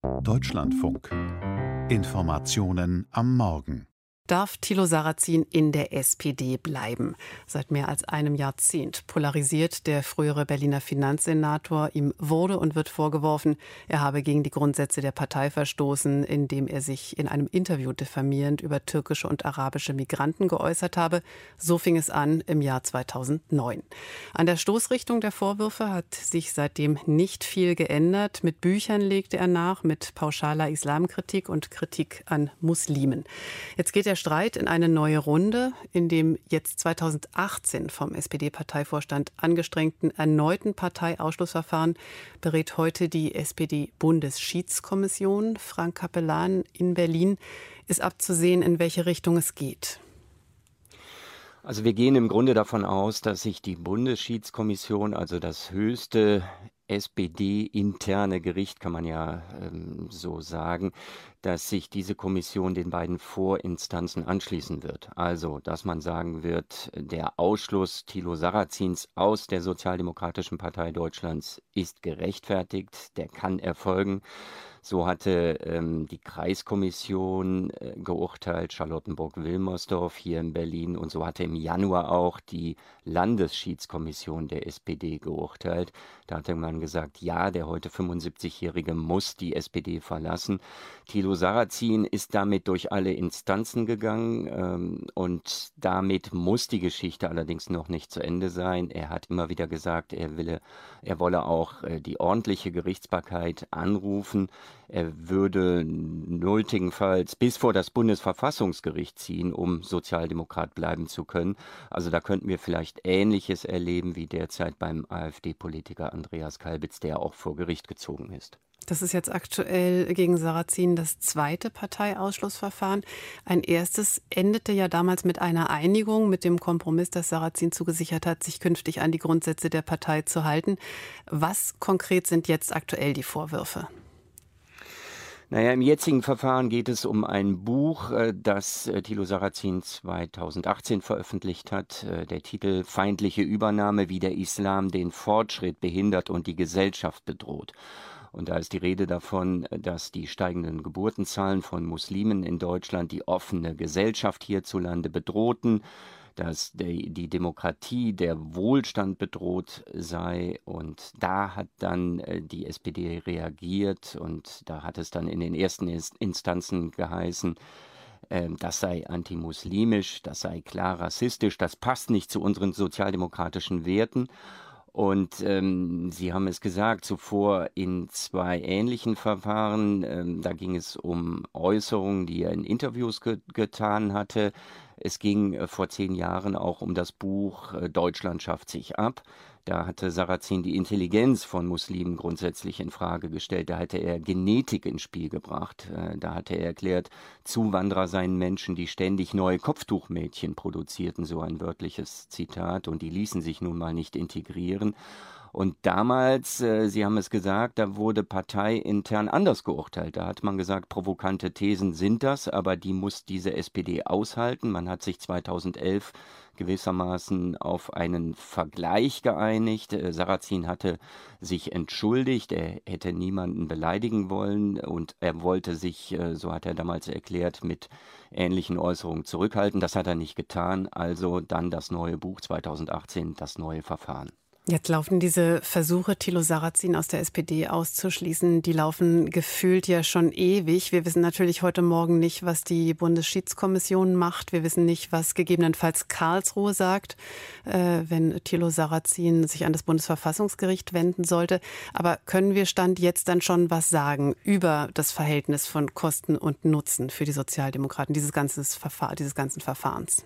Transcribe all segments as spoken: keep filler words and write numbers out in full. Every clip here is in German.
Deutschlandfunk. Informationen am Morgen. Darf Thilo Sarrazin in der S P D bleiben? Seit mehr als einem Jahrzehnt polarisiert der frühere Berliner Finanzsenator. Ihm wurde und wird vorgeworfen, er habe gegen die Grundsätze der Partei verstoßen, indem er sich in einem Interview diffamierend über türkische und arabische Migranten geäußert habe. So fing es an im Jahr zweitausendneun. An der Stoßrichtung der Vorwürfe hat sich seitdem nicht viel geändert. Mit Büchern legte er nach, mit pauschaler Islamkritik und Kritik an Muslimen. Jetzt geht der Streit in eine neue Runde. In dem jetzt zweitausendachtzehn vom S P D-Parteivorstand angestrengten erneuten Parteiausschlussverfahren berät heute die S P D-Bundesschiedskommission. Frank Capellan in Berlin. Ist abzusehen, in welche Richtung es geht. Also wir gehen im Grunde davon aus, dass sich die Bundesschiedskommission, also das höchste S P D-interne Gericht, kann man ja ähm, so sagen, dass sich diese Kommission den beiden Vorinstanzen anschließen wird. Also, dass man sagen wird, der Ausschluss Thilo Sarrazins aus der Sozialdemokratischen Partei Deutschlands ist gerechtfertigt, der kann erfolgen. So hatte ähm, die Kreiskommission äh, geurteilt, Charlottenburg-Wilmersdorf hier in Berlin. Und so hatte im Januar auch die Landesschiedskommission der S P D geurteilt. Da hatte man gesagt, ja, der heute fünfundsiebzigjährige muss die S P D verlassen. Thilo Sarrazin ist damit durch alle Instanzen gegangen ähm, und damit muss die Geschichte allerdings noch nicht zu Ende sein. Er hat immer wieder gesagt, er, wille, er wolle auch äh, die ordentliche Gerichtsbarkeit anrufen. Er würde nötigenfalls bis vor das Bundesverfassungsgericht ziehen, um Sozialdemokrat bleiben zu können. Also da könnten wir vielleicht Ähnliches erleben wie derzeit beim AfD-Politiker Andreas Kalbitz, der auch vor Gericht gezogen ist. Das ist jetzt aktuell gegen Sarrazin das zweite Parteiausschlussverfahren. Ein erstes endete ja damals mit einer Einigung, mit dem Kompromiss, dass Sarrazin zugesichert hat, sich künftig an die Grundsätze der Partei zu halten. Was konkret sind jetzt aktuell die Vorwürfe? Naja, im jetzigen Verfahren geht es um ein Buch, das Thilo Sarrazin zweitausendachtzehn veröffentlicht hat. Der Titel Feindliche Übernahme, wie der Islam den Fortschritt behindert und die Gesellschaft bedroht. Und da ist die Rede davon, dass die steigenden Geburtenzahlen von Muslimen in Deutschland die offene Gesellschaft hierzulande bedrohten, dass die, die Demokratie, der Wohlstand bedroht sei. Und da hat dann äh, die S P D reagiert und da hat es dann in den ersten Instanzen geheißen, äh, das sei antimuslimisch, das sei klar rassistisch, das passt nicht zu unseren sozialdemokratischen Werten. Und ähm, Sie haben es gesagt, zuvor in zwei ähnlichen Verfahren, ähm, da ging es um Äußerungen, die er in Interviews ge- getan hatte. Es ging äh, vor zehn Jahren auch um das Buch äh, Deutschland schafft sich ab. Da hatte Sarrazin die Intelligenz von Muslimen grundsätzlich in Frage gestellt. Da hatte er Genetik ins Spiel gebracht. Da hatte er erklärt, Zuwanderer seien Menschen, die ständig neue Kopftuchmädchen produzierten, so ein wörtliches Zitat, und die ließen sich nun mal nicht integrieren. Und damals, äh, Sie haben es gesagt, da wurde parteiintern anders geurteilt. Da hat man gesagt, provokante Thesen sind das, aber die muss diese S P D aushalten. Man hat sich zweitausendelf gewissermaßen auf einen Vergleich geeinigt. Äh, Sarrazin hatte sich entschuldigt, er hätte niemanden beleidigen wollen und er wollte sich, äh, so hat er damals erklärt, mit ähnlichen Äußerungen zurückhalten. Das hat er nicht getan. Also dann das neue Buch zweitausendachtzehn, das neue Verfahren. Jetzt laufen diese Versuche, Thilo Sarrazin aus der S P D auszuschließen, die laufen gefühlt ja schon ewig. Wir wissen natürlich heute Morgen nicht, was die Bundesschiedskommission macht. Wir wissen nicht, was gegebenenfalls Karlsruhe sagt, äh, wenn Thilo Sarrazin sich an das Bundesverfassungsgericht wenden sollte. Aber können wir Stand jetzt dann schon was sagen über das Verhältnis von Kosten und Nutzen für die Sozialdemokraten dieses, ganzes Verfahr- dieses ganzen Verfahrens?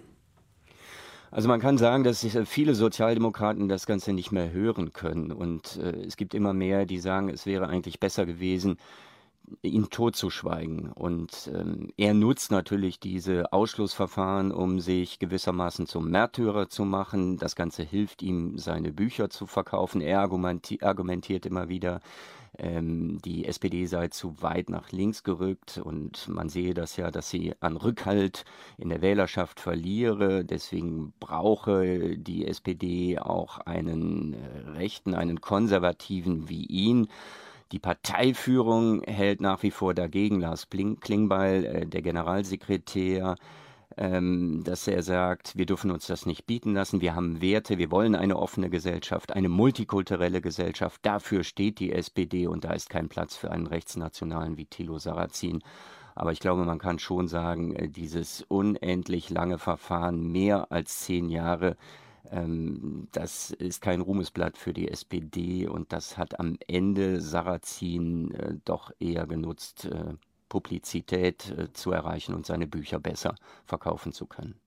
Also man kann sagen, dass viele Sozialdemokraten das Ganze nicht mehr hören können. Und äh, es gibt immer mehr, die sagen, es wäre eigentlich besser gewesen, ihn totzuschweigen. Und ähm, er nutzt natürlich diese Ausschlussverfahren, um sich gewissermaßen zum Märtyrer zu machen. Das Ganze hilft ihm, seine Bücher zu verkaufen. Er argumenti- argumentiert immer wieder, ähm, die S P D sei zu weit nach links gerückt und man sehe das ja, dass sie an Rückhalt in der Wählerschaft verliere. Deswegen brauche die S P D auch einen äh, Rechten, einen Konservativen wie ihn. Die Parteiführung hält nach wie vor dagegen. Lars Klingbeil, äh, der Generalsekretär, ähm, dass er sagt, wir dürfen uns das nicht bieten lassen. Wir haben Werte, wir wollen eine offene Gesellschaft, eine multikulturelle Gesellschaft. Dafür steht die S P D und da ist kein Platz für einen Rechtsnationalen wie Thilo Sarrazin. Aber ich glaube, man kann schon sagen, äh, dieses unendlich lange Verfahren, mehr als zehn Jahre, ähm, das ist kein Ruhmesblatt für die S P D und das hat am Ende Sarrazin äh, doch eher genutzt, äh, Publizität äh, zu erreichen und seine Bücher besser verkaufen zu können.